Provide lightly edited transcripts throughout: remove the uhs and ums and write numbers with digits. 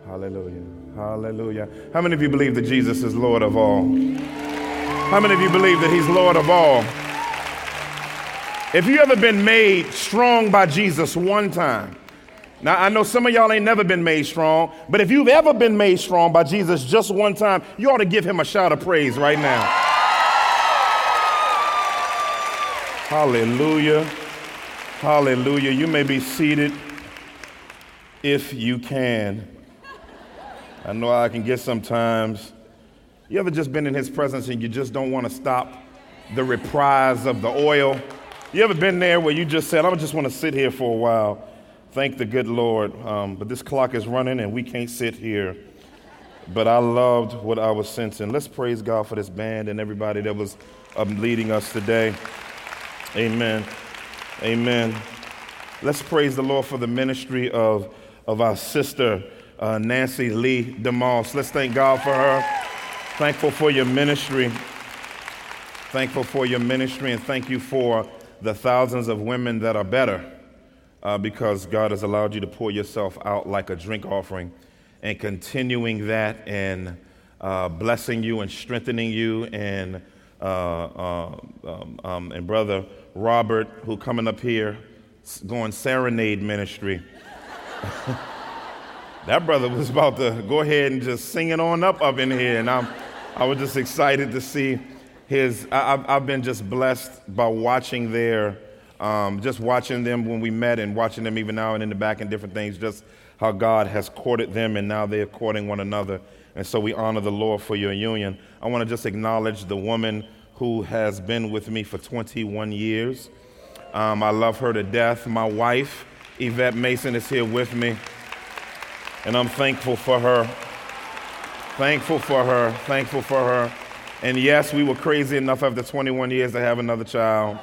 Hallelujah. Hallelujah. How many of you believe that Jesus is Lord of all? How many of you believe that he's Lord of all? If you ever been made strong by Jesus one time, now I know some of y'all ain't never been made strong, but if you've ever been made strong by Jesus just one time, you ought to give him a shout of praise right now. Hallelujah. Hallelujah. You may be seated if you can. I know I can get sometimes. You ever just been in his presence and you just don't want to stop the reprise of the oil? You ever been there where you just said, I just want to sit here for a while? Thank the good Lord. But this clock is running and we can't sit here. But I loved what I was sensing. Let's praise God for this band and everybody that was leading us today. Amen. Amen. Let's praise the Lord for the ministry of our sister, Nancy Lee DeMoss. Let's thank God for her. Thankful for your ministry. Thankful for your ministry, and thank you for the thousands of women that are better because God has allowed you to pour yourself out like a drink offering, and continuing that and blessing you and strengthening you, and Brother Robert, who coming up here, going serenade ministry. That brother was about to go ahead and just sing it on up in here, and I was just excited to see his. I've been just blessed by watching just watching them when we met and watching them even now and in the back and different things, just how God has courted them and now they're courting one another. And so we honor the Lord for your union. I want to just acknowledge the woman who has been with me for 21 years. I love her to death. My wife, Yvette Mason, is here with me. And I'm thankful for her. Thankful for her. Thankful for her. And yes, we were crazy enough after 21 years to have another child.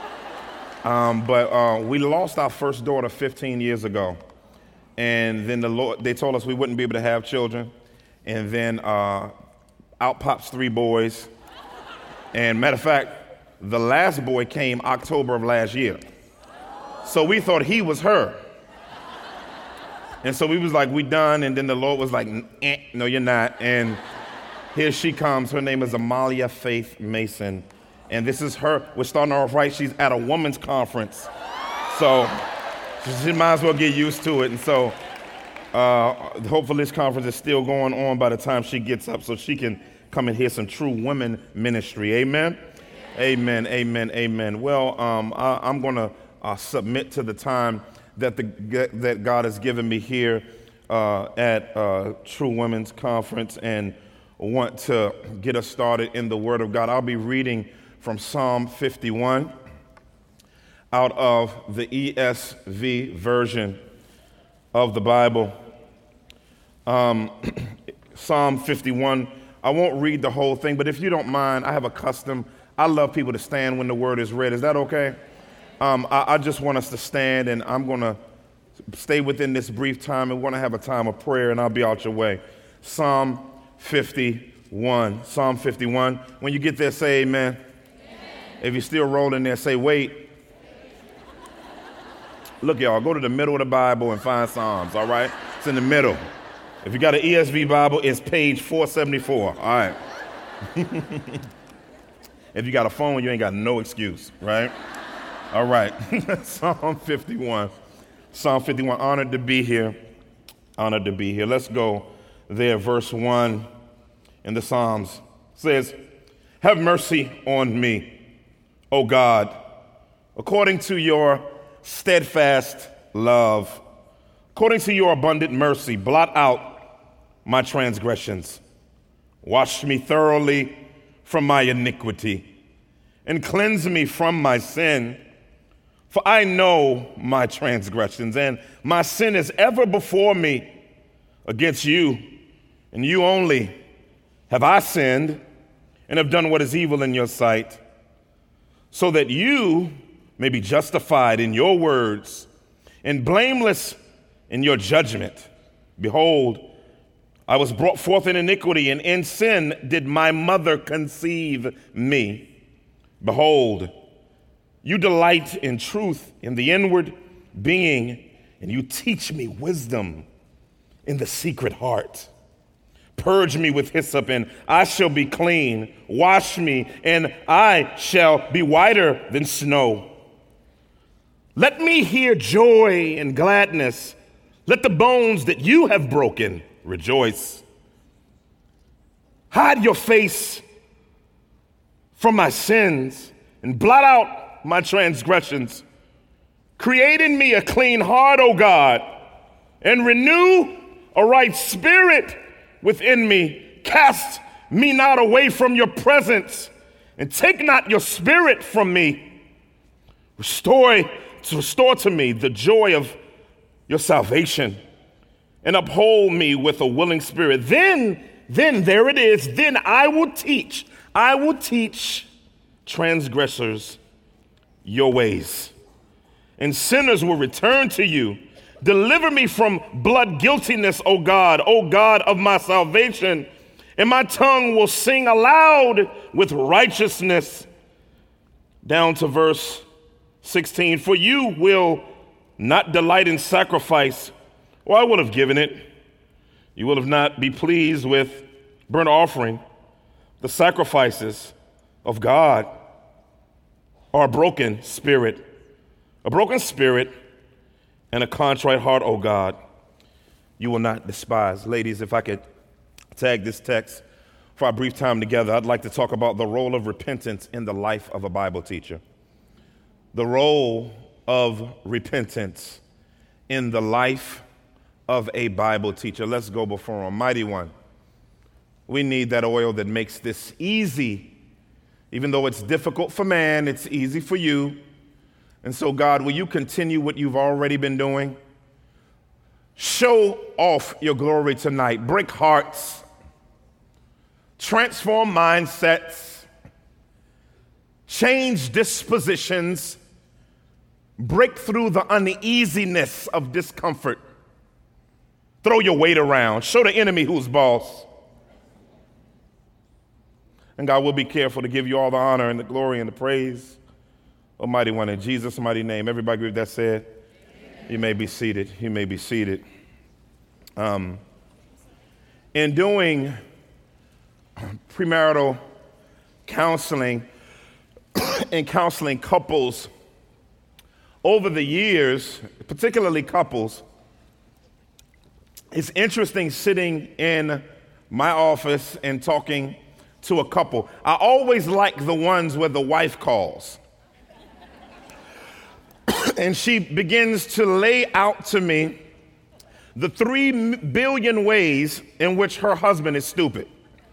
But we lost our first daughter 15 years ago. And then they told us we wouldn't be able to have children. And then out pops 3 boys. And matter of fact, the last boy came October of last year. So we thought he was her. And so we was like, we done. And then the Lord was like, no, you're not. And here she comes. Her name is Amalia Faith Mason. And this is her. We're starting off right. She's at a women's conference. So she might as well get used to it. And so hopefully this conference is still going on by the time she gets up so she can come and hear some true women ministry. Amen? Amen, amen, amen. Well, I'm going to submit to the time that God has given me here at True Women's Conference, and want to get us started in the Word of God. I'll be reading from Psalm 51 out of the ESV version of the Bible. Psalm 51. I won't read the whole thing, but if you don't mind, I have a custom. I love people to stand when the word is read. Is that okay? I just want us to stand, and I'm going to stay within this brief time, and we're going to have a time of prayer, and I'll be out your way. Psalm 51. Psalm 51. When you get there, say amen. If you're still rolling there, say wait. Look, y'all, go to the middle of the Bible and find Psalms, all right? It's in the middle. If you got an ESV Bible, it's page 474, all right? If you got a phone, you ain't got no excuse, right? All right, Psalm 51. Psalm 51, honored to be here. Honored to be here. Let's go there. Verse 1 in the Psalms says, have mercy on me, O God, according to your steadfast love. According to your abundant mercy, blot out my transgressions. Wash me thoroughly from my iniquity and cleanse me from my sin. For I know my transgressions, and my sin is ever before me. Against you, and you only, have I sinned and have done what is evil in your sight, so that you may be justified in your words and blameless in your judgment. Behold, I was brought forth in iniquity, and in sin did my mother conceive me. Behold, you delight in truth in the inward being, and you teach me wisdom. in the secret heart. Purge me with hyssop, and I shall be clean. Wash me, and I shall be whiter than snow. Let me hear joy and gladness. Let the bones that you have broken rejoice. Hide your face from my sins and blot out my transgressions. Create in me a clean heart, O God, and renew a right spirit within me. Cast me not away from your presence, and take not your spirit from me. Restore to me the joy of your salvation, and uphold me with a willing spirit. Then there it is. Then I will teach transgressors your ways, and sinners will return to you. Deliver me from blood guiltiness, O God of my salvation, and my tongue will sing aloud with righteousness. Down to verse 16. For you will not delight in sacrifice, or I would have given it. You will have not be pleased with burnt offering. The sacrifices of God are a broken spirit and a contrite heart, O God, you will not despise. Ladies, if I could tag this text for our brief time together, I'd like to talk about the role of repentance in the life of a Bible teacher. The role of repentance in the life of a Bible teacher. Let's go before Almighty One. We need that oil that makes this easy. Even though it's difficult for man, it's easy for you. And so, God, will you continue what you've already been doing? Show off your glory tonight. Break hearts. Transform mindsets. Change dispositions. Break through the uneasiness of discomfort. Throw your weight around. Show the enemy who's boss. And God will be careful to give you all the honor and the glory and the praise. Almighty One, in Jesus' mighty name. Everybody agree with that said? Amen. You may be seated. You may be seated. In doing premarital counseling and counseling couples over the years, particularly couples, it's interesting sitting in my office and talking to a couple. I always like the ones where the wife calls. And she begins to lay out to me the 3 billion ways in which her husband is stupid.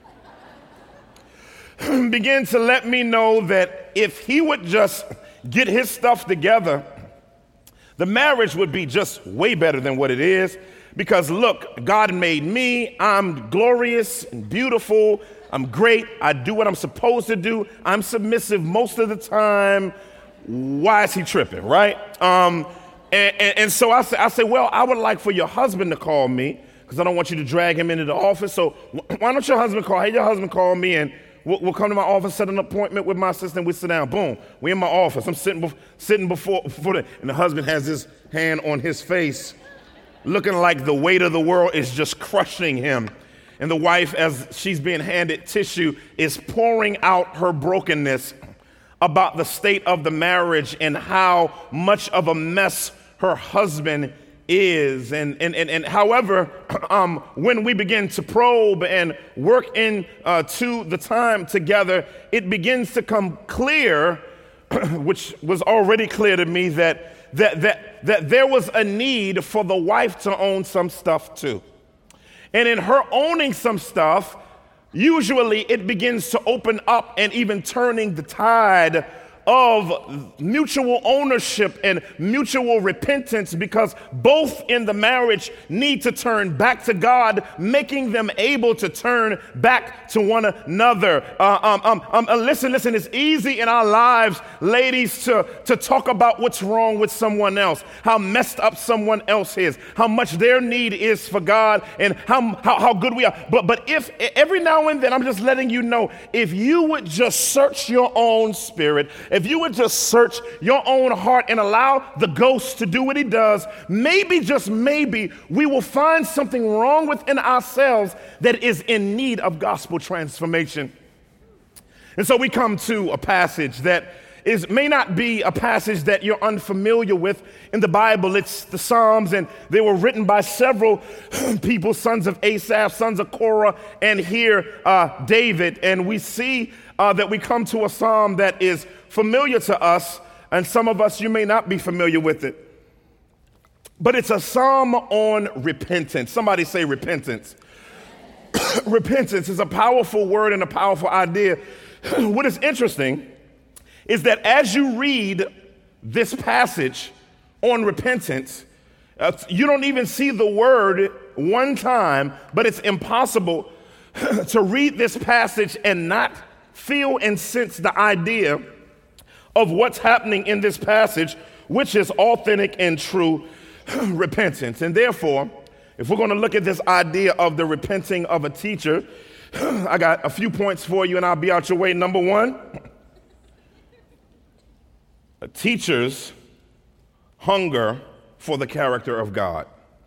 Begin to let me know that if he would just get his stuff together, the marriage would be just way better than what it is. Because look, God made me. I'm glorious and beautiful. I'm great. I do what I'm supposed to do. I'm submissive most of the time. Why is he tripping, right? And so I say, well, I would like for your husband to call me because I don't want you to drag him into the office. So why don't your husband call? Hey, your husband call me and we'll come to my office, set an appointment with my assistant. We sit down. Boom. We in my office. I'm sitting before and the husband has his hand on his face, looking like the weight of the world is just crushing him. And the wife, as she's being handed tissue, is pouring out her brokenness about the state of the marriage and how much of a mess her husband is. And however, when we begin to probe and work to the time together, it begins to come clear, which was already clear to me, that there was a need for the wife to own some stuff too. And in her owning some stuff, usually it begins to open up and even turning the tide of mutual ownership and mutual repentance, because both in the marriage need to turn back to God, making them able to turn back to one another. Listen, it's easy in our lives, ladies, to talk about what's wrong with someone else, how messed up someone else is, how much their need is for God, and how good we are. But if every now and then, I'm just letting you know, if you would just search your own spirit, if you would just search your own heart and allow the ghost to do what he does, maybe, just maybe, we will find something wrong within ourselves that is in need of gospel transformation. And so we come to a passage that may not be a passage that you're unfamiliar with in the Bible. It's the Psalms, and they were written by several people, sons of Asaph, sons of Korah, and here David. And we see that we come to a psalm that is familiar to us, and some of us, you may not be familiar with it. But it's a psalm on repentance. Somebody say repentance. Repentance is a powerful word and a powerful idea. What is interesting is that as you read this passage on repentance, you don't even see the word one time, but it's impossible to read this passage and not feel and sense the idea of what's happening in this passage, which is authentic and true repentance. And therefore, if we're going to look at this idea of the repenting of a teacher, I got a few points for you and I'll be out your way. Number one, teachers hunger for the character of God.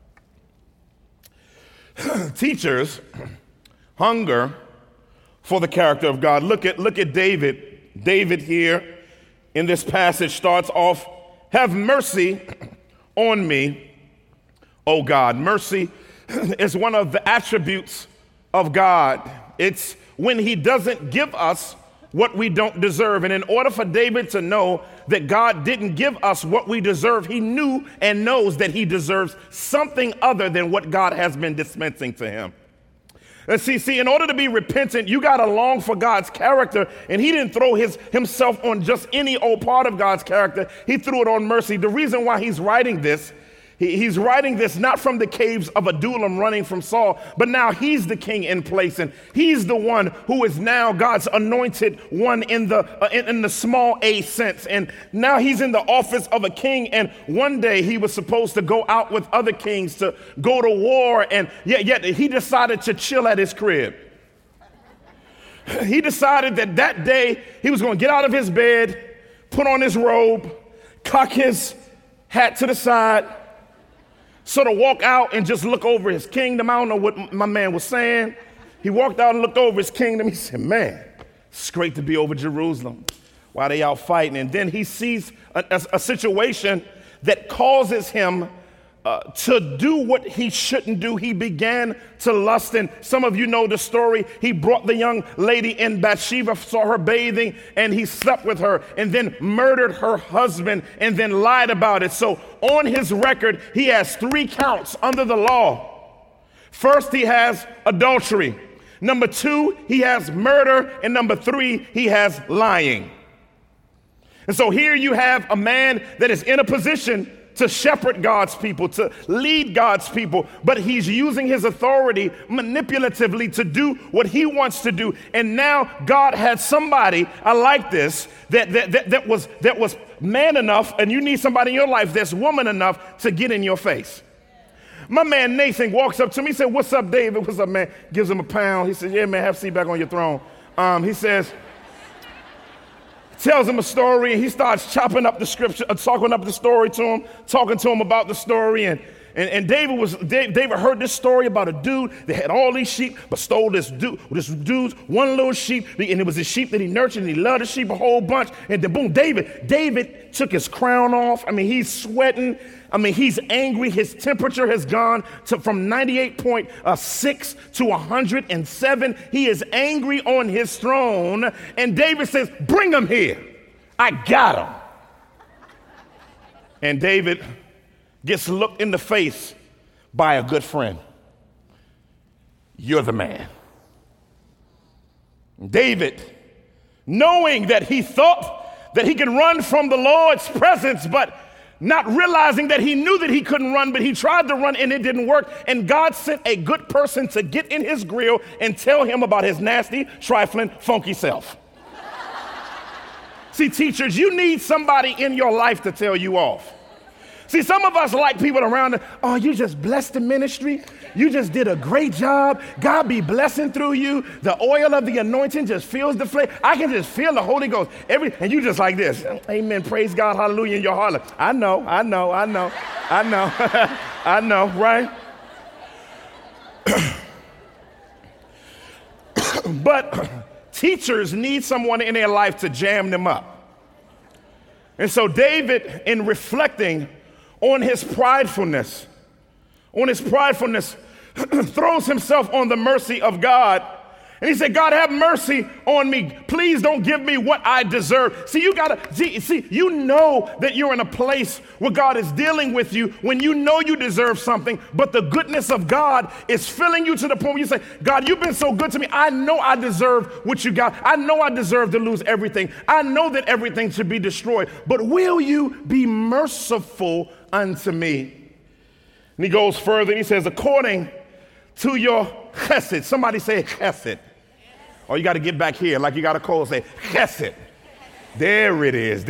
Teachers hunger for the character of God. Look at David. David here in this passage starts off, "Have mercy on me, O God." Mercy is one of the attributes of God. It's when he doesn't give us what we don't deserve. And in order for David to know that God didn't give us what we deserve, he knew and knows that he deserves something other than what God has been dispensing to him. And see, in order to be repentant, you got to long for God's character. And he didn't throw himself on just any old part of God's character. He threw it on mercy. The reason why he's writing this, he's writing this not from the caves of Adullam running from Saul, but now he's the king in place, and he's the one who is now God's anointed one in the small a sense. And now he's in the office of a king, and one day he was supposed to go out with other kings to go to war, and yet he decided to chill at his crib. He decided that day he was going to get out of his bed, put on his robe, cock his hat to the side, sort of walk out and just look over his kingdom. I don't know what my man was saying. He walked out and looked over his kingdom. He said, "Man, it's great to be over Jerusalem while they out fighting." And then he sees a situation that causes him to do what he shouldn't do. He began to lust. And some of you know the story. He brought the young lady in, Bathsheba, saw her bathing, and he slept with her and then murdered her husband and then lied about it. So on his record, he has 3 counts under the law. First, he has adultery. Number 2, he has murder. And number 3, he has lying. And so here you have a man that is in a position to shepherd God's people, to lead God's people, but he's using his authority manipulatively to do what he wants to do. And now God had somebody, I like this, that was man enough, and you need somebody in your life that's woman enough to get in your face. My man Nathan walks up to me, he said, "What's up, David? What's up, man?" Gives him a pound. He says, "Yeah, man, have a seat back on your throne." He says, tells him a story, and he starts chopping up the scripture, talking up the story to him, talking to him about the story. And David heard this story about a dude that had all these sheep, but stole this dude's one little sheep, and it was a sheep that he nurtured, and he loved the sheep a whole bunch. And then boom, David took his crown off. I mean, he's sweating. I mean, he's angry. His temperature has gone from 98.6 to 107. He is angry on his throne. And David says, "Bring him here. I got him." And David gets looked in the face by a good friend. "You're the man." David, knowing that he thought that he could run from the Lord's presence, but not realizing that he knew that he couldn't run, but he tried to run and it didn't work. And God sent a good person to get in his grill and tell him about his nasty, trifling, funky self. See, teachers, you need somebody in your life to tell you off. See, some of us like people around us, oh, you just blessed the ministry. You just did a great job. God be blessing through you. The oil of the anointing just fills the flame. I can just feel the Holy Ghost. And you just like this. Amen. Praise God. Hallelujah. In your heart. Like, I know. I know, right? But teachers need someone in their life to jam them up. And so David, in reflecting on his pridefulness, throws himself on the mercy of God. And he said, God, have mercy on me. Please don't give me what I deserve. See, you know that you're in a place where God is dealing with you when you know you deserve something, but the goodness of God is filling you to the point where you say, God, you've been so good to me. I know I deserve what you got. I know I deserve to lose everything. I know that everything should be destroyed, but will you be merciful unto me? And he goes further and he says, according to your chesed. Somebody say chesed. Or you got to get back here like you got a cold, say chesed. There it is.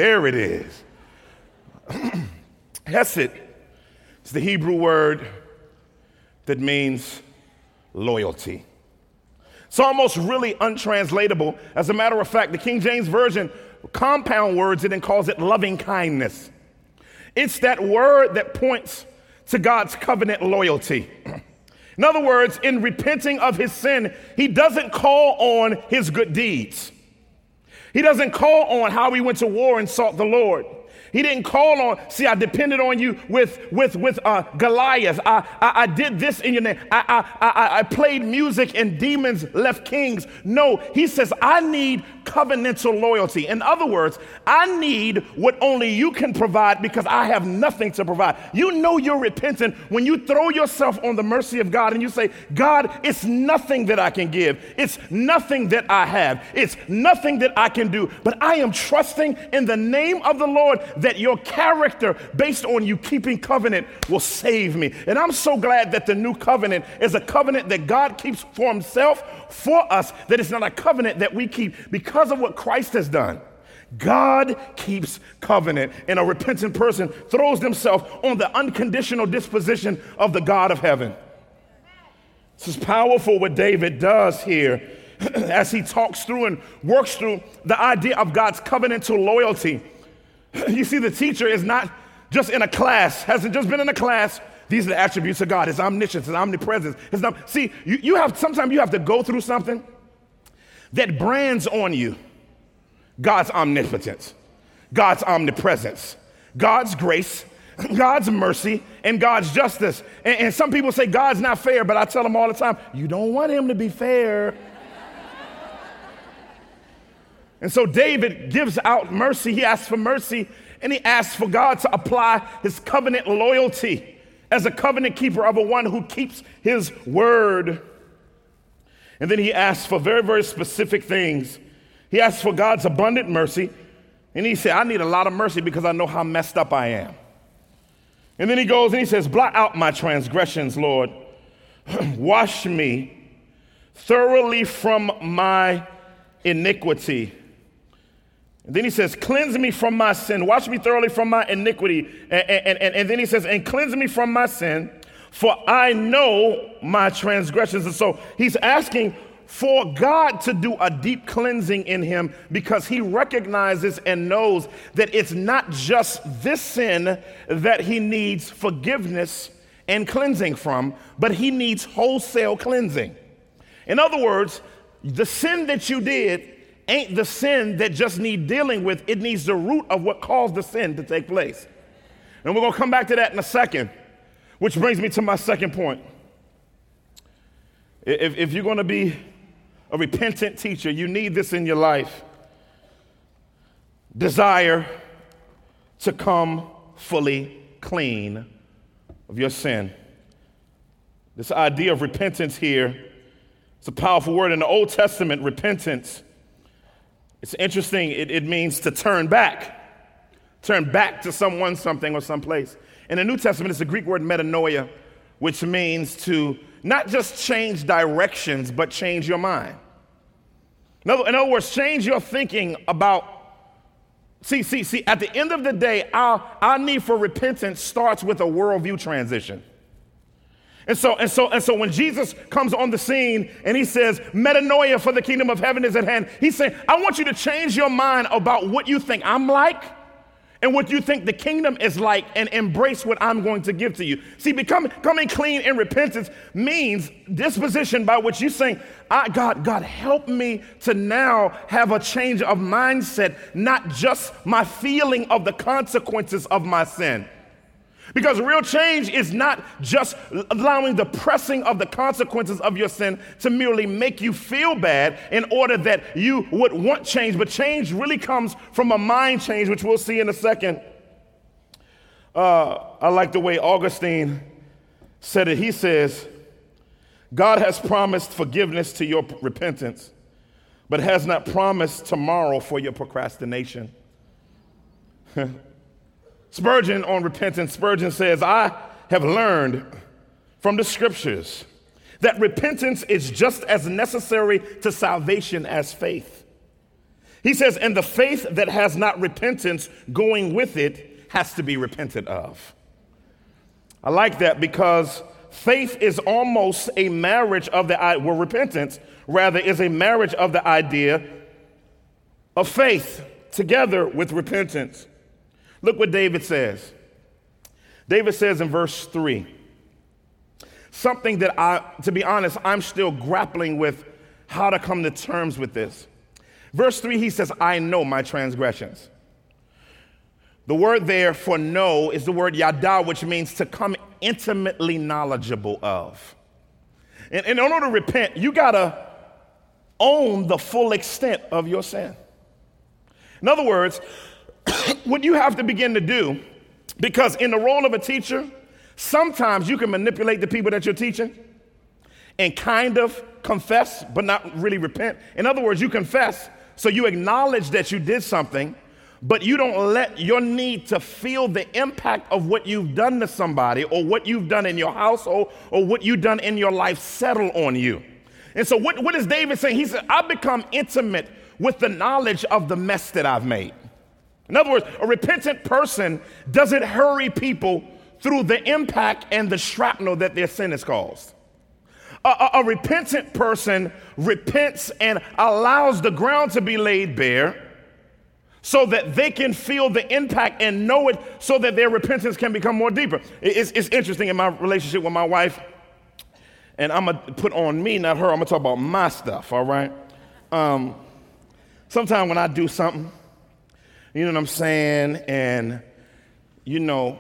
Chesed is the Hebrew word that means loyalty. It's almost really untranslatable. As a matter of fact, the King James Version compound words it and calls it loving kindness. It's that word that points to God's covenant loyalty. In other words, in repenting of his sin, he doesn't call on his good deeds. He doesn't call on how he went to war and sought the Lord. He didn't call on, see, I depended on you with Goliath. I did this in your name. I played music and demons left kings. No, he says, I need covenantal loyalty. In other words, I need what only you can provide because I have nothing to provide. You know you're repentant when you throw yourself on the mercy of God and you say, God, it's nothing that I can give. It's nothing that I have. It's nothing that I can do. But I am trusting in the name of the Lord that your character, based on you keeping covenant, will save me. And I'm so glad that the new covenant is a covenant that God keeps for himself, for us, that it's not a covenant that we keep because of what Christ has done. God keeps covenant, and a repentant person throws themselves on the unconditional disposition of the God of heaven. This is powerful what David does here as he talks through and works through the idea of God's covenantal loyalty. You see, the teacher is not just in a class, hasn't just been in a class. These are the attributes of God, his omniscience, his omnipresence. Sometimes you have to go through something that brands on you God's omnipotence, God's omnipresence, God's grace, God's mercy, and God's justice. And some people say God's not fair, but I tell them all the time, you don't want him to be fair. And so David gives out mercy. He asks for mercy, and he asks for God to apply his covenant loyalty as a covenant keeper of a one who keeps his word. And then he asks for very, very specific things. He asks for God's abundant mercy, and he said, I need a lot of mercy because I know how messed up I am. And then he goes and he says, blot out my transgressions, Lord. Wash me thoroughly from my iniquity. And then he says, cleanse me from my sin. Wash me thoroughly from my iniquity. And then he says, and cleanse me from my sin, for I know my transgressions. And so he's asking for God to do a deep cleansing in him because he recognizes and knows that it's not just this sin that he needs forgiveness and cleansing from, but he needs wholesale cleansing. In other words, the sin that you did ain't the sin that just need dealing with. It needs the root of what caused the sin to take place. And we're going to come back to that in a second, which brings me to my second point. If you're going to be a repentant teacher, you need this in your life. Desire to come fully clean of your sin. This idea of repentance here, it's a powerful word. In the Old Testament, repentance, it's interesting. It means to turn back to someone, something, or someplace. In the New Testament, it's the Greek word metanoia, which means to not just change directions, but change your mind. In other words, change your thinking about See, at the end of the day, our need for repentance starts with a worldview transition. And so when Jesus comes on the scene and he says, metanoia, for the kingdom of heaven is at hand, he's saying, I want you to change your mind about what you think I'm like and what you think the kingdom is like, and embrace what I'm going to give to you. See, becoming clean in repentance means disposition by which you're saying, God, help me to now have a change of mindset, not just my feeling of the consequences of my sin. Because real change is not just allowing the pressing of the consequences of your sin to merely make you feel bad in order that you would want change, but change really comes from a mind change, which we'll see in a second. I like the way Augustine said it. He says, God has promised forgiveness to your repentance, but has not promised tomorrow for your procrastination. Spurgeon on repentance, Spurgeon says, I have learned from the scriptures that repentance is just as necessary to salvation as faith. He says, and the faith that has not repentance going with it has to be repented of. I like that because faith is almost a marriage of repentance rather is a marriage of the idea of faith together with repentance. Look what David says. David says in verse 3, something that to be honest, I'm still grappling with how to come to terms with this. Verse 3, he says, I know my transgressions. The word there for know is the word yada, which means to come intimately knowledgeable of. And in order to repent, you gotta own the full extent of your sin. In other words, what you have to begin to do, because in the role of a teacher, sometimes you can manipulate the people that you're teaching and kind of confess, but not really repent. In other words, you confess, so you acknowledge that you did something, but you don't let your need to feel the impact of what you've done to somebody or what you've done in your household or what you've done in your life settle on you. And so what is David saying? He said, I've become intimate with the knowledge of the mess that I've made. In other words, a repentant person doesn't hurry people through the impact and the shrapnel that their sin has caused. A repentant person repents and allows the ground to be laid bare so that they can feel the impact and know it so that their repentance can become more deeper. It's interesting in my relationship with my wife, and I'm going to put on me, not her. I'm going to talk about my stuff, all right? Sometimes when I do something, you know what I'm saying? And, you know,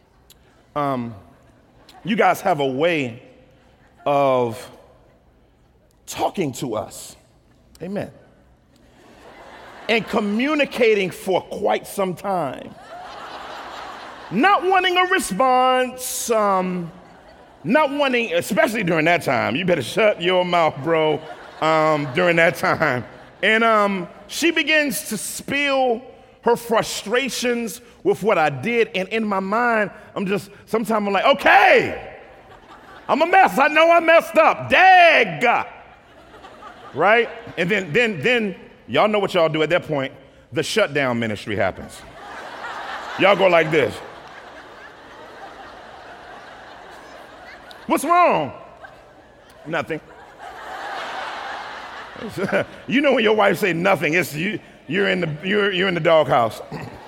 you guys have a way of talking to us. Amen. And communicating for quite some time. Not wanting a response, not wanting, especially during that time. You better shut your mouth, bro, during that time. And she begins to spill her frustrations with what I did. And in my mind, sometimes I'm like, okay, I'm a mess. I know I messed up. Dag. Right? And then y'all know what y'all do at that point. The shutdown ministry happens. Y'all go like this. What's wrong? Nothing. You know when your wife say nothing, it's you're in the doghouse.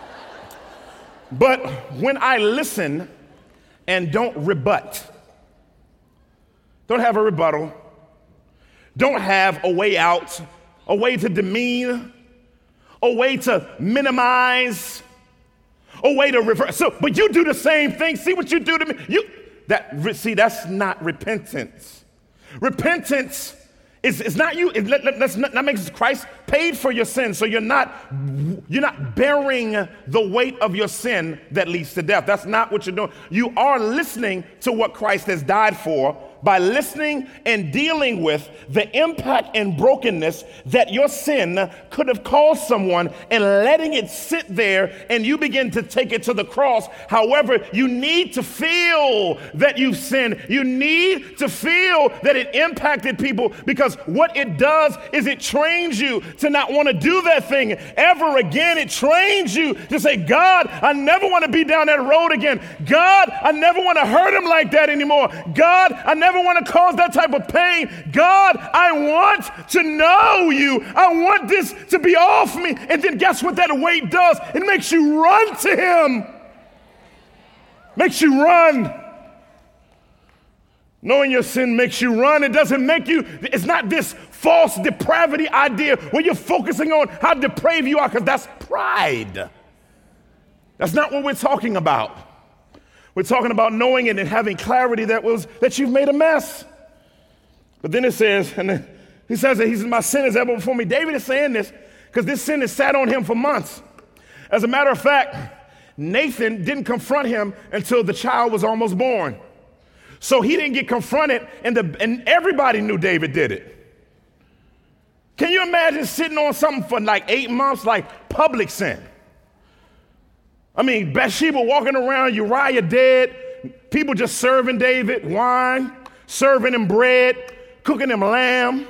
But when I listen and don't rebut, don't have a rebuttal, don't have a way out, a way to demean, a way to minimize, a way to reverse. So, but you do the same thing. See what you do to me. That's not repentance. Repentance is not you. That makes Christ paid for your sin, so you're not bearing the weight of your sin that leads to death. That's not what you're doing. You are listening to what Christ has died for, by listening and dealing with the impact and brokenness that your sin could have caused someone and letting it sit there, and you begin to take it to the cross. However, you need to feel that you've sinned. You need to feel that it impacted people, because what it does is it trains you to not want to do that thing ever again. It trains you to say, God, I never want to be down that road again. God, I never want to hurt him like that anymore. God, I never want to cause that type of pain. God, I want to know you. I want this to be off me. And then guess what that weight does? It makes you run to him. Makes you run. Knowing your sin makes you run. It doesn't make you, it's not this false depravity idea where you're focusing on how depraved you are, because that's pride. That's not what we're talking about. We're talking about knowing it and having clarity that you've made a mess. But then it says, and then he says that my sin is ever before me. David is saying this because this sin has sat on him for months. As a matter of fact, Nathan didn't confront him until the child was almost born. So he didn't get confronted, and everybody knew David did it. Can you imagine sitting on something for like 8 months, like public sin? I mean, Bathsheba walking around, Uriah dead, people just serving David wine, serving him bread, cooking him lamb,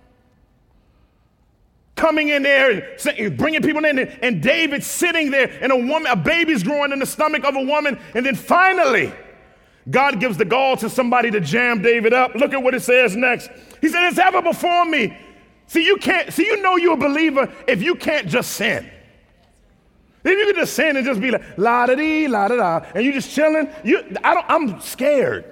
coming in there and bringing people in, and David sitting there, and a baby's growing in the stomach of a woman, and then finally, God gives the gall to somebody to jam David up. Look at what it says next. He said, it's ever before me. See, you know you're a believer if you can't just sin. If you can just sin and just be like, la-da-dee, la-da-da, and you're just chilling, I'm scared.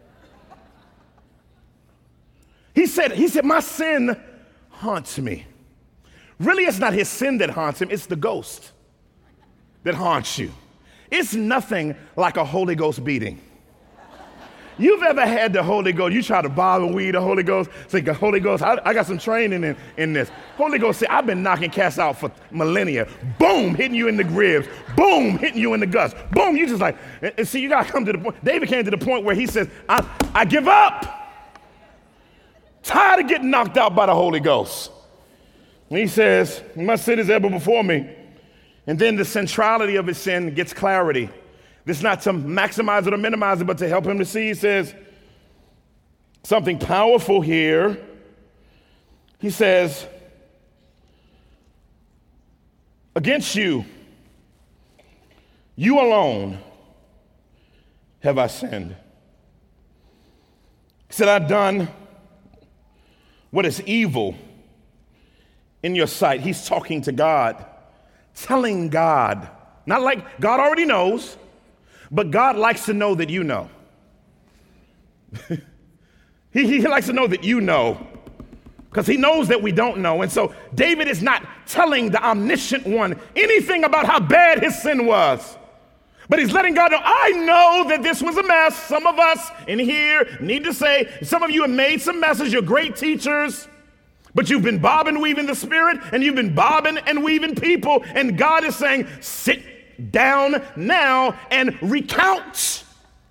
He said, my sin haunts me. Really, it's not his sin that haunts him, it's the ghost that haunts you. It's nothing like a Holy Ghost beating. You've ever had the Holy Ghost, you try to bob and weed the Holy Ghost, say, Holy Ghost, I got some training in this. Holy Ghost say, I've been knocking cats out for millennia. Boom, hitting you in the ribs. Boom, hitting you in the guts. Boom, you just like, and see, you got to come to the point. David came to the point where he says, I give up. Tired of getting knocked out by the Holy Ghost. And he says, my sin is ever before me. And then the centrality of his sin gets clarity. This is not to maximize it or minimize it, but to help him to see. He says something powerful here. He says, against you, you alone have I sinned. He said, I've done what is evil in your sight. He's talking to God, telling God, not like God already knows, but God likes to know that you know. he likes to know that you know, because he knows that we don't know. And so David is not telling the omniscient one anything about how bad his sin was. But he's letting God know, I know that this was a mess. Some of us in here need to say, some of you have made some messes. You're great teachers, but you've been bobbing, weaving the Spirit, and you've been bobbing and weaving people. And God is saying, sit down now and recount.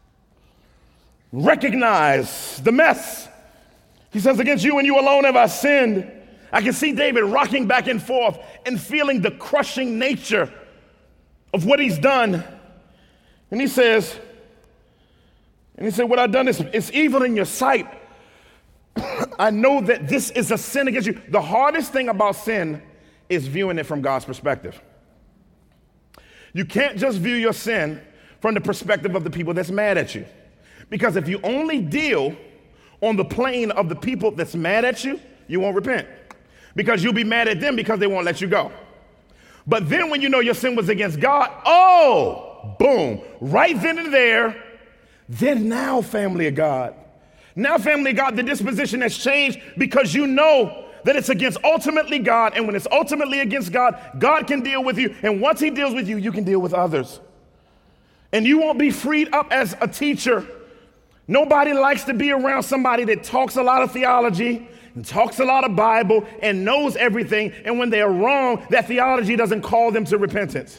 Recognize the mess. He says, against you and you alone have I sinned. I can see David rocking back and forth and feeling the crushing nature of what he's done. And he said, what I've done is evil in your sight. I know that this is a sin against you. The hardest thing about sin is viewing it from God's perspective. You can't just view your sin from the perspective of the people that's mad at you. Because if you only deal on the plane of the people that's mad at you, you won't repent. Because you'll be mad at them because they won't let you go. But then when you know your sin was against God, boom, right then and there, then now, family of God. Now, family of God, the disposition has changed because you know that it's against ultimately God, and when it's ultimately against God, God can deal with you, and once he deals with you, you can deal with others. And you won't be freed up as a teacher. Nobody likes to be around somebody that talks a lot of theology and talks a lot of Bible and knows everything, and when they are wrong, that theology doesn't call them to repentance.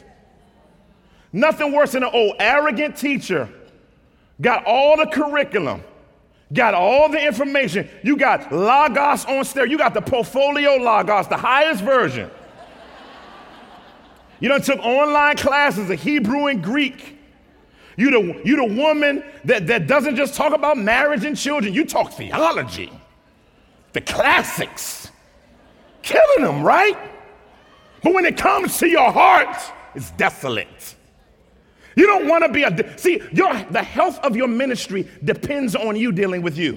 Nothing worse than an old arrogant teacher, got all the curriculum, Got all the information. You got Logos on stereo. You got the Portfolio Logos, the highest version. You done took online classes of Hebrew and Greek. You the woman that doesn't just talk about marriage and children. You talk theology, the classics, killing them, right? But when it comes to your heart, it's desolate. You don't want to be the health of your ministry depends on you dealing with you.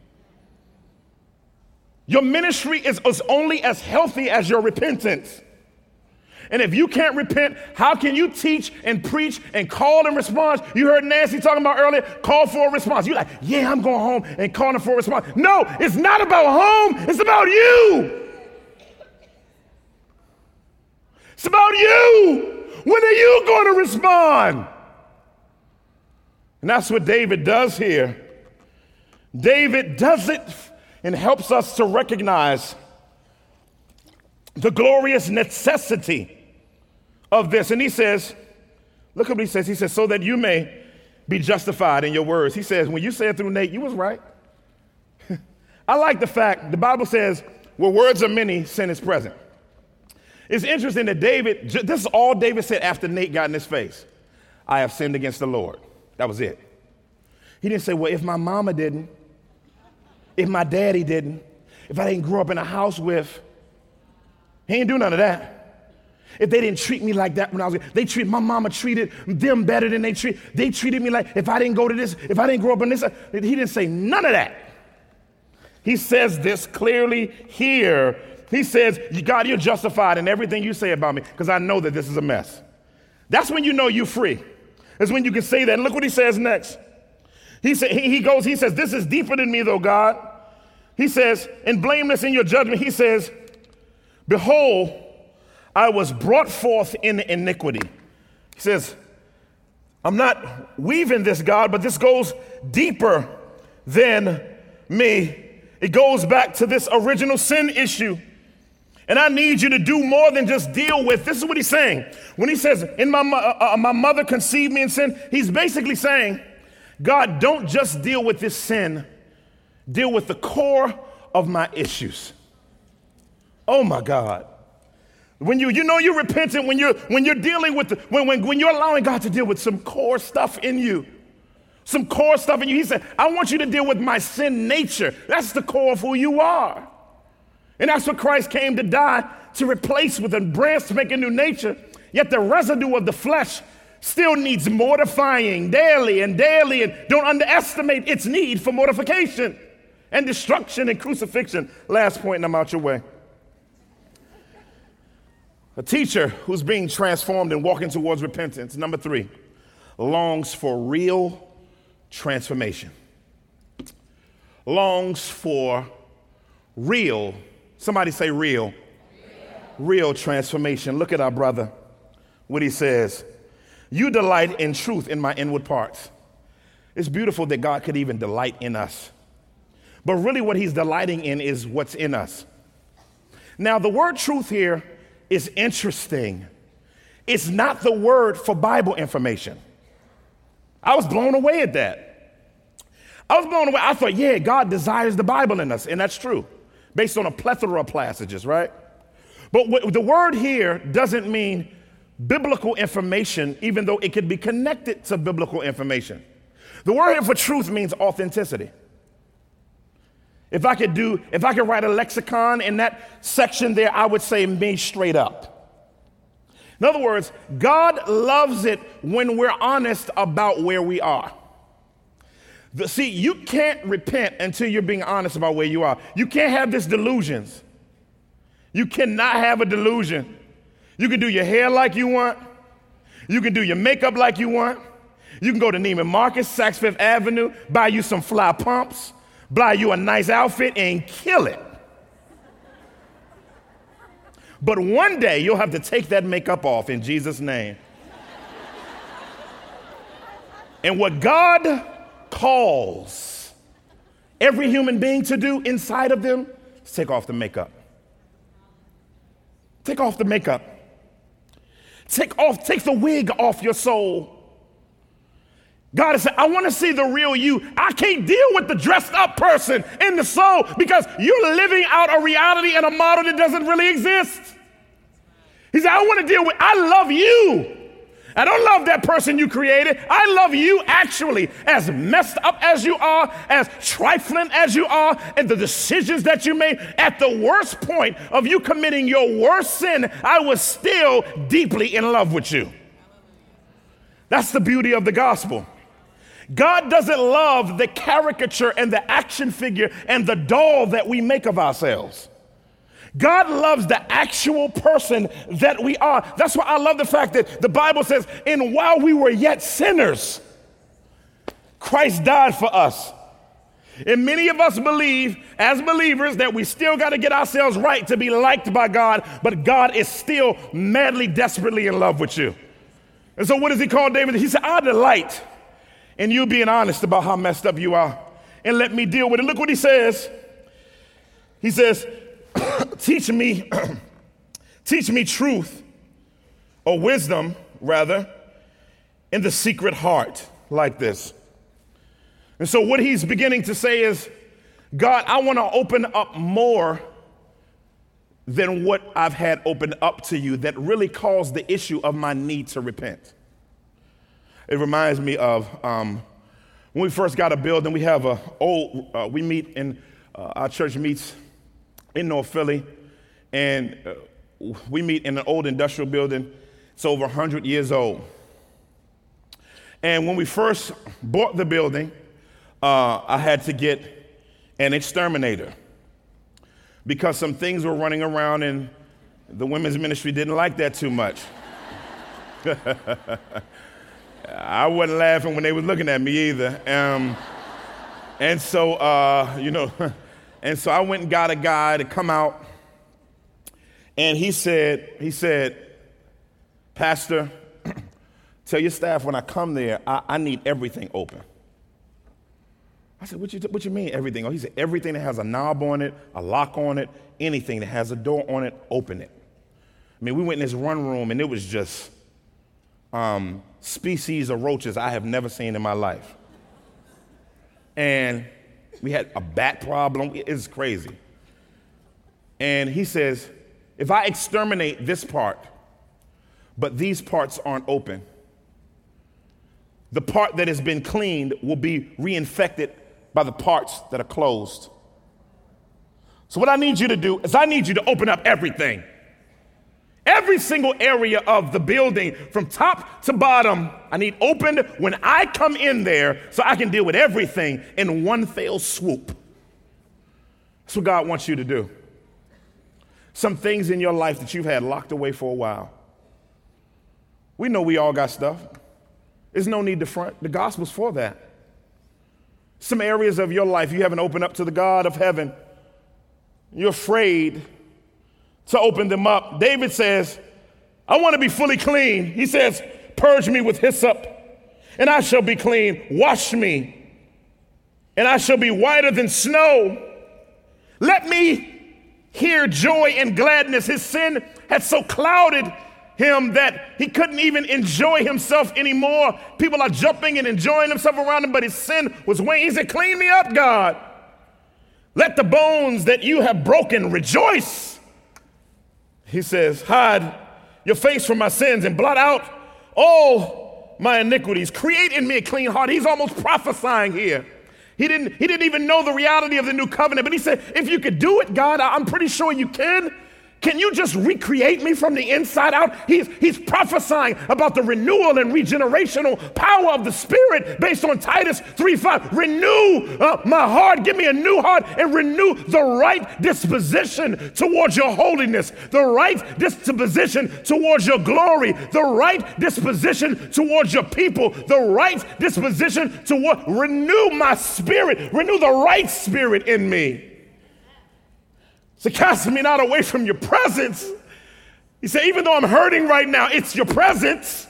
Your ministry is only as healthy as your repentance. And if you can't repent, how can you teach and preach and call and respond? You heard Nancy talking about earlier, call for a response. You're like, yeah, I'm going home and calling for a response. No, it's not about home. It's about you. It's about you. When are you going to respond? And that's what David does here. David does it and helps us to recognize the glorious necessity of this. And he says, look at what he says. He says, so that you may be justified in your words. He says, when you said through Nate, you was right. I like the fact the Bible says, where words are many, sin is present. It's interesting that David, this is all David said after Nate got in his face. I have sinned against the Lord. That was it. He didn't say, well, if my mama didn't, if my daddy didn't, if I didn't grow up in a house with, he didn't do none of that. If they didn't treat me like that when I was, my mama treated them better than they treated me like, if I didn't go to this, if I didn't grow up in this, he didn't say none of that. He says this clearly here. He says, God, you're justified in everything you say about me because I know that this is a mess. That's when you know you're free. That's when you can say that. And look what he says next. He says, this is deeper than me, though, God. He says, and blameless in your judgment, he says, behold, I was brought forth in iniquity. He says, I'm not weaving this, God, but this goes deeper than me. It goes back to this original sin issue. And I need you to do more than just deal with. This is what he's saying. When he says, in my mother conceived me in sin, he's basically saying, God, don't just deal with this sin. Deal with the core of my issues. Oh my God. When you know you're repentant, when you're dealing with, when you're allowing God to deal with some core stuff in you, some core stuff in you, he said, I want you to deal with my sin nature. That's the core of who you are. And that's what Christ came to die to replace with a branch to make a new nature. Yet the residue of the flesh still needs mortifying daily, and don't underestimate its need for mortification and destruction and crucifixion. Last point, and I'm out your way. A teacher who's being transformed and walking towards repentance, number 3, longs for real transformation. Longs for real, somebody say real. Real transformation. Look at our brother, what he says. You delight in truth in my inward parts. It's beautiful that God could even delight in us. But really what he's delighting in is what's in us. Now, the word truth here is interesting. It's not the word for Bible information. I was blown away at that. I was blown away. I thought, yeah, God desires the Bible in us, and that's true, based on a plethora of passages, right? But the word here doesn't mean biblical information, even though it could be connected to biblical information. The word here for truth means authenticity. If I could write a lexicon in that section there, I would say me straight up. In other words, God loves it when we're honest about where we are. See, you can't repent until you're being honest about where you are. You can't have this delusions. You cannot have a delusion. You can do your hair like you want. You can do your makeup like you want. You can go to Neiman Marcus, Saks Fifth Avenue, buy you some fly pumps, buy you a nice outfit, and kill it. But one day, you'll have to take that makeup off in Jesus' name. And what God calls every human being to do inside of them is take off the makeup. Take off the makeup. Take the wig off your soul. God is saying, I want to see the real you. I can't deal with the dressed up person in the soul because you're living out a reality and a model that doesn't really exist. He said, I want to deal with, I love you. I don't love that person you created. I love you actually, as messed up as you are, as trifling as you are, and the decisions that you made. At the worst point of you committing your worst sin, I was still deeply in love with you. That's the beauty of the gospel. God doesn't love the caricature and the action figure and the doll that we make of ourselves. God loves the actual person that we are. That's why I love the fact that the Bible says, and while we were yet sinners, Christ died for us. And many of us believe, as believers, that we still got to get ourselves right to be liked by God, but God is still madly, desperately in love with you. And so what does he call David? He said, I delight in you being honest about how messed up you are, and let me deal with it. Look what he says. He says, teach me truth, or wisdom, rather, in the secret heart, like this. And so what he's beginning to say is, God, I want to open up more than what I've had opened up to you that really caused the issue of my need to repent. It reminds me of when we first got a building. We have we meet in, our church meets in North Philly, and we meet in an old industrial building. It's over 100 years old. And when we first bought the building, I had to get an exterminator because some things were running around and the women's ministry didn't like that too much. I wasn't laughing when they were looking at me either. And so I went and got a guy to come out, and he said, Pastor, tell your staff when I come there, I need everything open. I said, what you mean everything? Oh, he said, everything that has a knob on it, a lock on it, anything that has a door on it, open it. I mean, we went in this one room, and it was just species of roaches I have never seen in my life. And we had a bat problem. It's crazy. And he says, if I exterminate this part, but these parts aren't open, the part that has been cleaned will be reinfected by the parts that are closed. So what I need you to do is I need you to open up everything. Every single area of the building from top to bottom, I need opened when I come in there so I can deal with everything in one fell swoop. That's what God wants you to do. Some things in your life that you've had locked away for a while. We know we all got stuff. There's no need to front. The gospel's for that. Some areas of your life you haven't opened up to the God of heaven. You're afraid to open them up. David says, I want to be fully clean. He says, purge me with hyssop, and I shall be clean. Wash me, and I shall be whiter than snow. Let me hear joy and gladness. His sin had so clouded him that he couldn't even enjoy himself anymore. People are jumping and enjoying themselves around him, but his sin was weighing. He said, clean me up, God. Let the bones that you have broken rejoice. He says, hide your face from my sins and blot out all my iniquities. Create in me a clean heart. He's almost prophesying here. He didn't even know the reality of the new covenant, but he said, if you could do it, God, I'm pretty sure you can. Can you just recreate me from the inside out? He's prophesying about the renewal and regenerational power of the Spirit based on Titus 3:5. Renew my heart, give me a new heart, and renew the right disposition towards your holiness, the right disposition towards your glory, the right disposition towards your people, the right disposition renew my spirit, renew the right spirit in me. So cast me not away from your presence. He said, even though I'm hurting right now, it's your presence.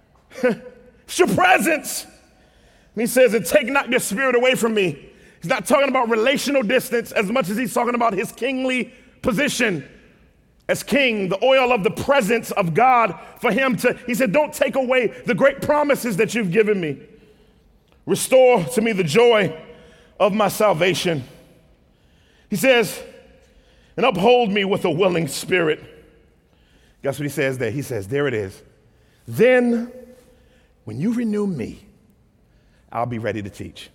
It's your presence. And he says, and take not your spirit away from me. He's not talking about relational distance as much as he's talking about his kingly position as king, the oil of the presence of God for him to, he said, don't take away the great promises that you've given me. Restore to me the joy of my salvation. He says, and uphold me with a willing spirit. Guess what he says there? He says, there it is. Then, when you renew me, I'll be ready to teach.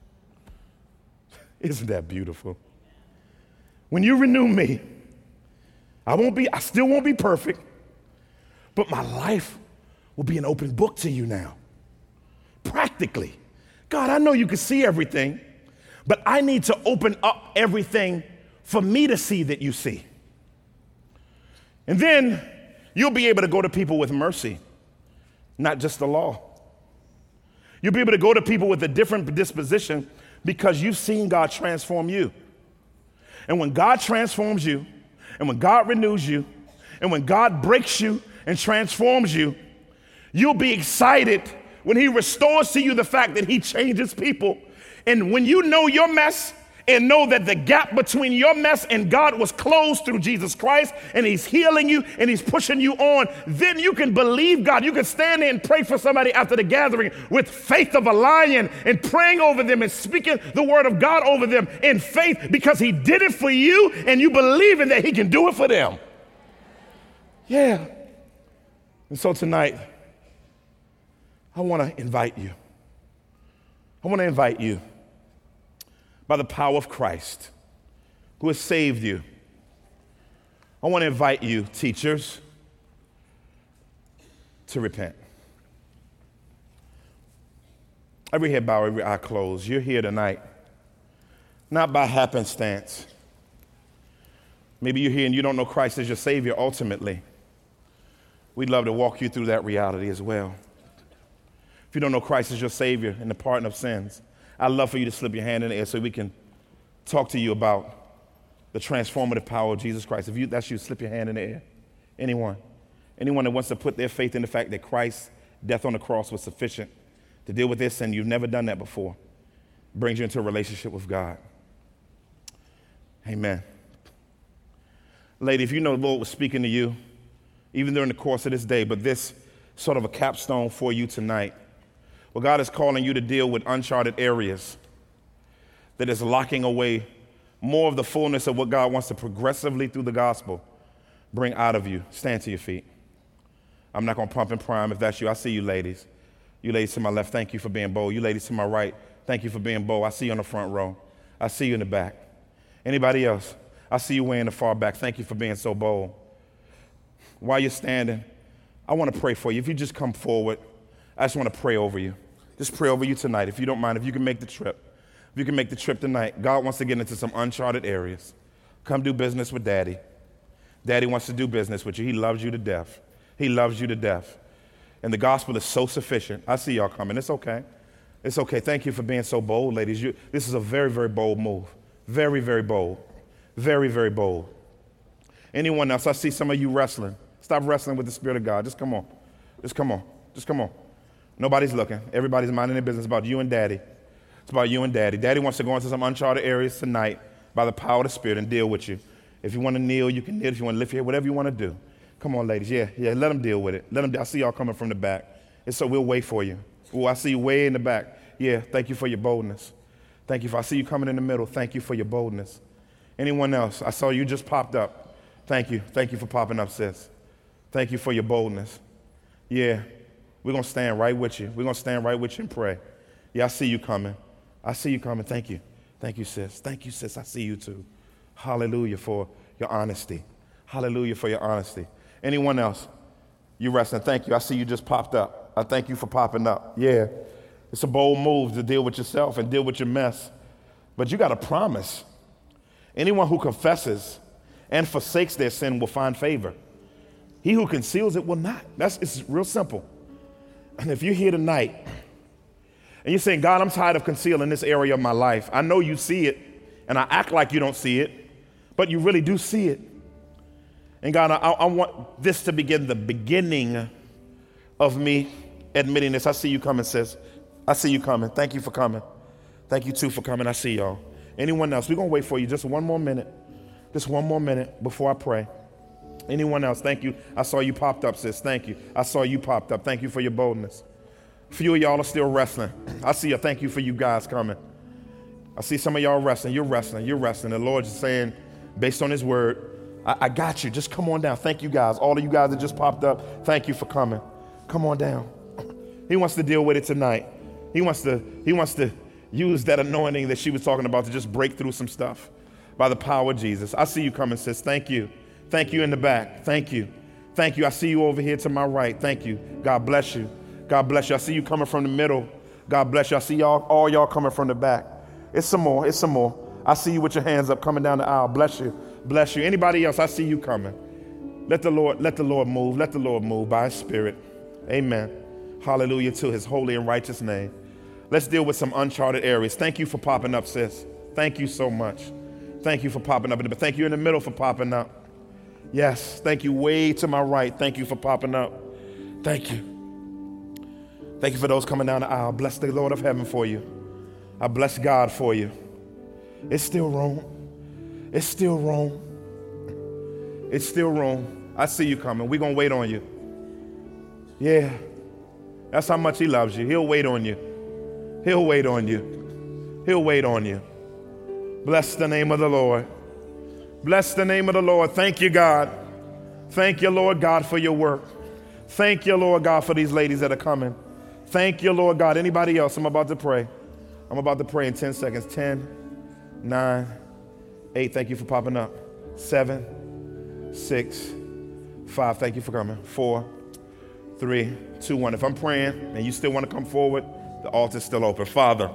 Isn't that beautiful? When you renew me, I still won't be perfect, but my life will be an open book to you now. Practically. God, I know you can see everything, but I need to open up everything for me to see that you see. And then you'll be able to go to people with mercy, not just the law. You'll be able to go to people with a different disposition because you've seen God transform you. And when God transforms you, and when God renews you, and when God breaks you and transforms you, you'll be excited when he restores to you the fact that he changes people. And when you know your mess and know that the gap between your mess and God was closed through Jesus Christ, and he's healing you and he's pushing you on, then you can believe God. You can stand there and pray for somebody after the gathering with faith of a lion and praying over them and speaking the word of God over them in faith because he did it for you and you believe in that he can do it for them. Yeah. And so tonight, I want to invite you. By the power of Christ, who has saved you. I want to invite you, teachers, to repent. Every head bowed, every eye closed. You're here tonight, not by happenstance. Maybe you're here and you don't know Christ as your Savior ultimately. We'd love to walk you through that reality as well. If you don't know Christ as your Savior and the pardon of sins, I'd love for you to slip your hand in the air so we can talk to you about the transformative power of Jesus Christ. If that's you, slip your hand in the air. Anyone that wants to put their faith in the fact that Christ's death on the cross was sufficient to deal with their sin, you've never done that before, brings you into a relationship with God. Amen. Lady, if you know the Lord was speaking to you, even during the course of this day, but this sort of a capstone for you tonight, well, God is calling you to deal with uncharted areas that is locking away more of the fullness of what God wants to progressively through the gospel bring out of you. Stand to your feet. I'm not going to pump and prime if that's you. I see you ladies. You ladies to my left, thank you for being bold. You ladies to my right, thank you for being bold. I see you on the front row. I see you in the back. Anybody else? I see you way in the far back. Thank you for being so bold. While you're standing, I want to pray for you. If you just come forward, I just want to pray over you. Just pray over you tonight, if you don't mind, if you can make the trip. If you can make the trip tonight, God wants to get into some uncharted areas. Come do business with Daddy. Daddy wants to do business with you. He loves you to death. He loves you to death. And the gospel is so sufficient. I see y'all coming. It's okay. It's okay. Thank you for being so bold, ladies. This is a very, very bold move. Very, very bold. Very, very bold. Anyone else? I see some of you wrestling. Stop wrestling with the Spirit of God. Just come on. Just come on. Just come on. Nobody's looking. Everybody's minding their business about you and Daddy. It's about you and Daddy. Daddy wants to go into some uncharted areas tonight by the power of the Spirit and deal with you. If you want to kneel, you can kneel. If you want to lift your head, whatever you want to do. Come on, ladies. Yeah, let them deal with it. I see y'all coming from the back. And so we'll wait for you. Oh, I see you way in the back. Yeah, thank you for your boldness. I see you coming in the middle. Thank you for your boldness. Anyone else? I saw you just popped up. Thank you. Thank you for popping up, sis. Thank you for your boldness. Yeah. We're going to stand right with you. We're going to stand right with you and pray. Yeah, I see you coming. Thank you. Thank you, sis. Thank you, sis. I see you too. Hallelujah for your honesty. Hallelujah for your honesty. Anyone else? You wrestling. Thank you. I see you just popped up. I thank you for popping up. Yeah. It's a bold move to deal with yourself and deal with your mess. But you got a promise. Anyone who confesses and forsakes their sin will find favor. He who conceals it will not. It's real simple. And if you're here tonight and you're saying, God, I'm tired of concealing this area of my life. I know you see it, and I act like you don't see it, but you really do see it. And God, I want this to begin the beginning of me admitting this. I see you coming, sis. I see you coming. Thank you for coming. Thank you, too, for coming. I see y'all. Anyone else? We're going to wait for you just one more minute. Just one more minute before I pray. Anyone else? Thank you. I saw you popped up, sis. Thank you. I saw you popped up. Thank you for your boldness. A few of y'all are still wrestling. I see you. Thank you for you guys coming. I see some of y'all wrestling. You're wrestling. You're wrestling. The Lord's just saying, based on his word, I got you. Just come on down. Thank you guys. All of you guys that just popped up, thank you for coming. Come on down. He wants to deal with it tonight. He wants to use that anointing that she was talking about to just break through some stuff by the power of Jesus. I see you coming, sis. Thank you. Thank you in the back. Thank you. Thank you. I see you over here to my right. Thank you. God bless you. God bless you. I see you coming from the middle. God bless you. I see y'all, all y'all coming from the back. It's some more. It's some more. I see you with your hands up coming down the aisle. Bless you. Bless you. Anybody else, I see you coming. Let the Lord move. Let the Lord move by his spirit. Amen. Hallelujah to his holy and righteous name. Let's deal with some uncharted areas. Thank you for popping up, sis. Thank you so much. Thank you for popping up. But thank you in the middle for popping up. Yes. Thank you way to my right. Thank you for popping up. Thank you. Thank you for those coming down the aisle. Bless the Lord of heaven for you. I bless God for you. It's still room. It's still room. It's still room. I see you coming. We're going to wait on you. Yeah. That's how much he loves you. He'll wait on you. He'll wait on you. He'll wait on you. Bless the name of the Lord. Bless the name of the Lord. Thank you, God. Thank you, Lord God, for your work. Thank you, Lord God, for these ladies that are coming. Thank you, Lord God. Anybody else? I'm about to pray. I'm about to pray in 10 seconds. 10, 9, 8. Thank you for popping up. 7, 6, 5. Thank you for coming. 4, 3, 2, 1. If I'm praying and you still want to come forward, the altar's still open. Father,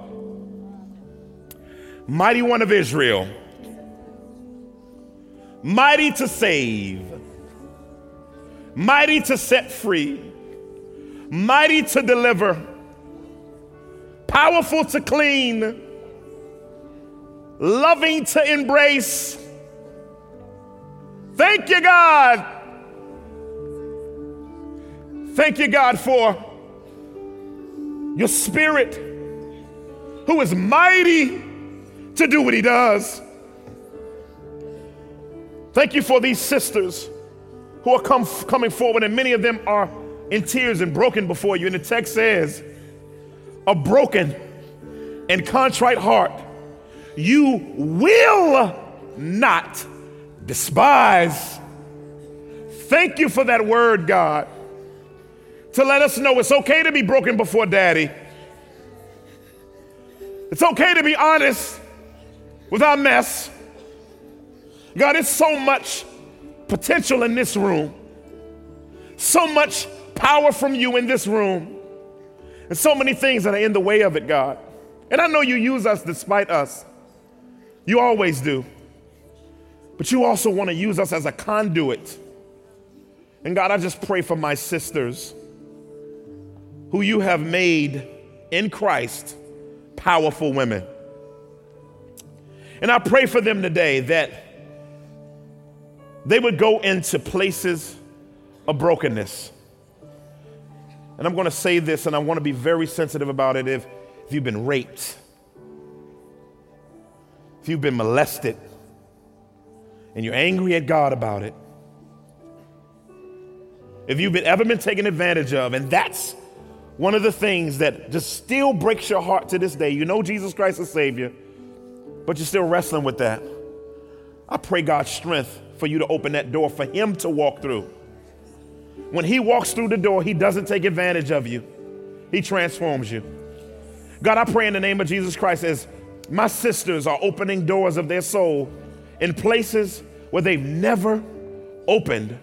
mighty one of Israel, mighty to save, mighty to set free, mighty to deliver, powerful to clean, loving to embrace. Thank you, God. Thank you, God, for your spirit who is mighty to do what he does. Thank you for these sisters who are coming forward, and many of them are in tears and broken before you. And the text says, a broken and contrite heart you will not despise. Thank you for that word, God, to let us know it's okay to be broken before Daddy. It's okay to be honest with our mess. God, it's so much potential in this room, so much power from you in this room, and so many things that are in the way of it, God. And I know you use us despite us. You always do. But you also want to use us as a conduit. And God, I just pray for my sisters who you have made in Christ powerful women. And I pray for them today that they would go into places of brokenness. And I'm going to say this, and I want to be very sensitive about it. If you've been raped, if you've been molested, and you're angry at God about it, if you've ever been taken advantage of, and that's one of the things that just still breaks your heart to this day. You know Jesus Christ is Savior, but you're still wrestling with that. I pray God's strength for you to open that door for him to walk through. When he walks through the door, he doesn't take advantage of you. He transforms you. God, I pray in the name of Jesus Christ, as my sisters are opening doors of their soul in places where they've never opened,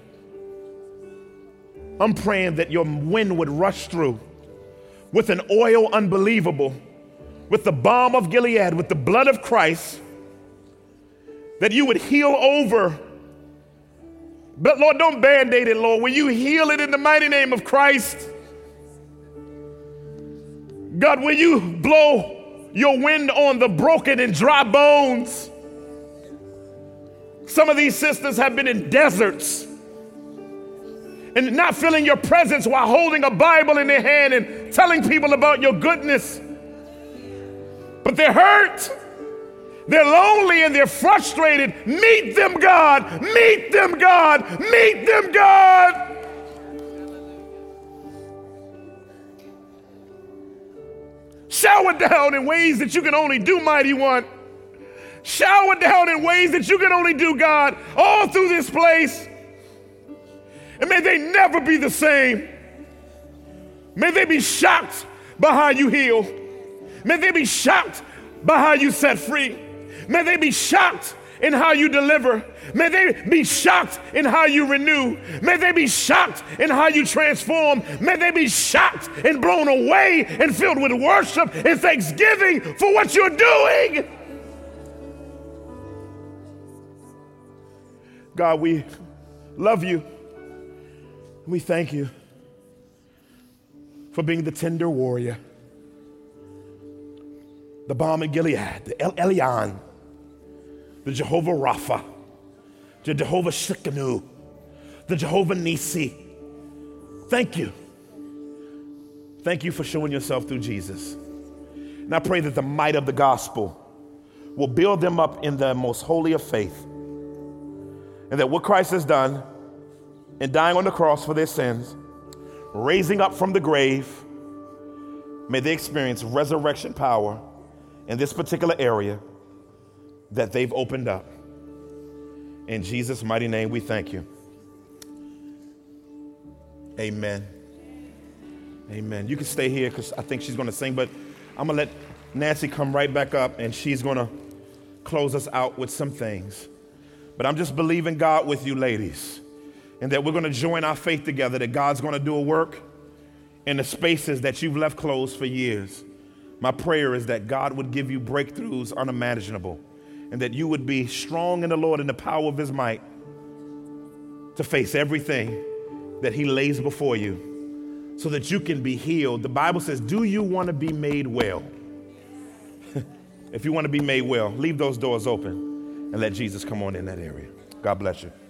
I'm praying that your wind would rush through with an oil unbelievable, with the balm of Gilead, with the blood of Christ, that you would heal over. But Lord, don't band-aid it, Lord. When you heal it in the mighty name of Christ, God, will you blow your wind on the broken and dry bones? Some of these sisters have been in deserts and not feeling your presence while holding a Bible in their hand and telling people about your goodness. But they're hurt, they're lonely, and they're frustrated. Meet them, God. Meet them, God. Meet them, God. Shower down in ways that you can only do, mighty one. Shower down in ways that you can only do, God, all through this place. And may they never be the same. May they be shocked by how you heal. May they be shocked by how you set free. May they be shocked in how you deliver. May they be shocked in how you renew. May they be shocked in how you transform. May they be shocked and blown away and filled with worship and thanksgiving for what you're doing. God, we love you. We thank you for being the tender warrior, the balm of Gilead, the El Elyon, the Jehovah Rapha, the Jehovah Shikanu, the Jehovah Nisi. Thank you. Thank you for showing yourself through Jesus. And I pray that the might of the gospel will build them up in the most holy of faith. And that what Christ has done in dying on the cross for their sins, raising up from the grave, may they experience resurrection power in this particular area that they've opened up. In Jesus' mighty name, we thank you. Amen. Amen. You can stay here because I think she's going to sing, but I'm going to let Nancy come right back up and she's going to close us out with some things. But I'm just believing God with you, ladies, and that we're going to join our faith together, that God's going to do a work in the spaces that you've left closed for years. My prayer is that God would give you breakthroughs unimaginable, and that you would be strong in the Lord and the power of his might to face everything that he lays before you so that you can be healed. The Bible says, do you want to be made well? If you want to be made well, leave those doors open and let Jesus come on in that area. God bless you.